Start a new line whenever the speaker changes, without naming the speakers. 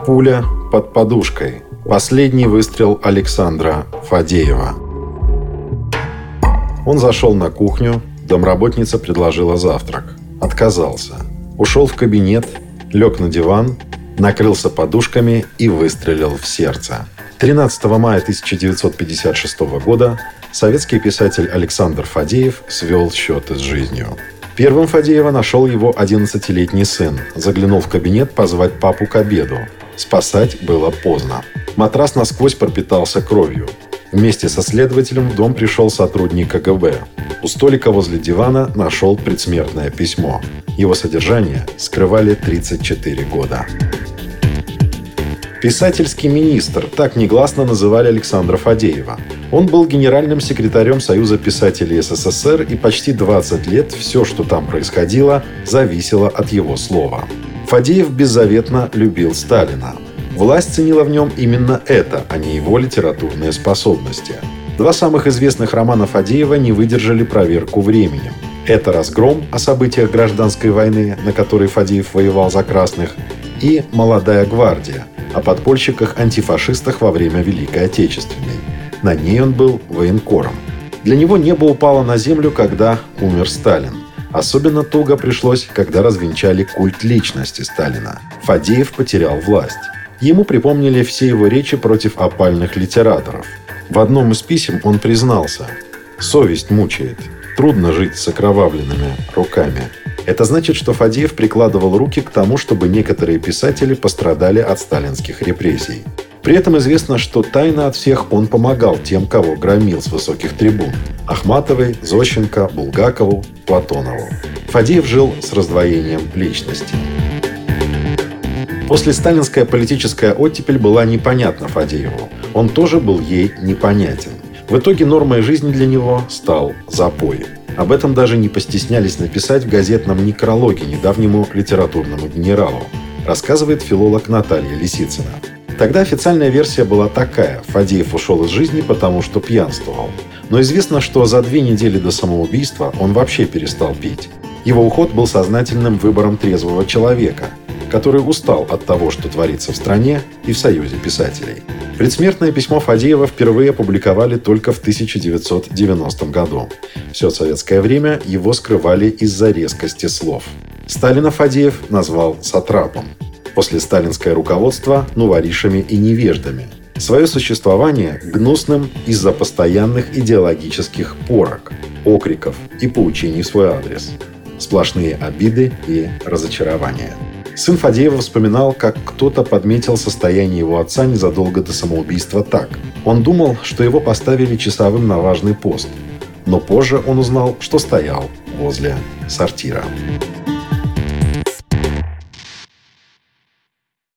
Пуля под подушкой. Последний выстрел Александра Фадеева. Он зашел на кухню, домработница предложила завтрак. Отказался. Ушел в кабинет, лег на диван, накрылся подушками и выстрелил в сердце. 13 мая 1956 года советский писатель Александр Фадеев свел счеты с жизнью. Первым Фадеева нашел его 11-летний сын. Заглянул в кабинет позвать папу к обеду. Спасать было поздно. Матрас насквозь пропитался кровью. Вместе со следователем в дом пришел сотрудник КГБ. У столика возле дивана нашел предсмертное письмо. Его содержание скрывали 34 года. Писательский министр, так негласно называли Александра Фадеева. Он был генеральным секретарем Союза писателей СССР, и почти 20 лет все, что там происходило, зависело от его слова. Фадеев беззаветно любил Сталина. Власть ценила в нем именно это, а не его литературные способности. Два самых известных романа Фадеева не выдержали проверку временем. Это «Разгром» о событиях гражданской войны, на которой Фадеев воевал за красных, и «Молодая гвардия» о подпольщиках-антифашистах во время Великой Отечественной. На ней он был военкором. Для него небо упало на землю, когда умер Сталин. Особенно туго пришлось, когда развенчали культ личности Сталина. Фадеев потерял власть. Ему припомнили все его речи против опальных литераторов. В одном из писем он признался: «Совесть мучает. Трудно жить с окровавленными руками». Это значит, что Фадеев прикладывал руки к тому, чтобы некоторые писатели пострадали от сталинских репрессий. При этом известно, что тайно от всех он помогал тем, кого громил с высоких трибун – Ахматовой, Зощенко, Булгакову, Платонову. Фадеев жил с раздвоением личности. После сталинская политическая оттепель была непонятна Фадееву. Он тоже был ей непонятен. В итоге нормой жизни для него стал запой. Об этом даже не постеснялись написать в газетном некрологе недавнему литературному генералу, рассказывает филолог Наталья Лисицына. Тогда официальная версия была такая: Фадеев ушел из жизни, потому что пьянствовал. Но известно, что за 2 недели до самоубийства он вообще перестал пить. Его уход был сознательным выбором трезвого человека, который устал от того, что творится в стране и в Союзе писателей. Предсмертное письмо Фадеева впервые опубликовали только в 1990 году. Все советское время его скрывали из-за резкости слов. Сталина Фадеев назвал сатрапом. После сталинское руководство – новоришами и невеждами. Свое существование гнусным из-за постоянных идеологических порок, окриков и поучений в свой адрес. Сплошные обиды и разочарования. Сын Фадеева вспоминал, как кто-то подметил состояние его отца незадолго до самоубийства так. Он думал, что его поставили часовым на важный пост. Но позже он узнал, что стоял возле сортира.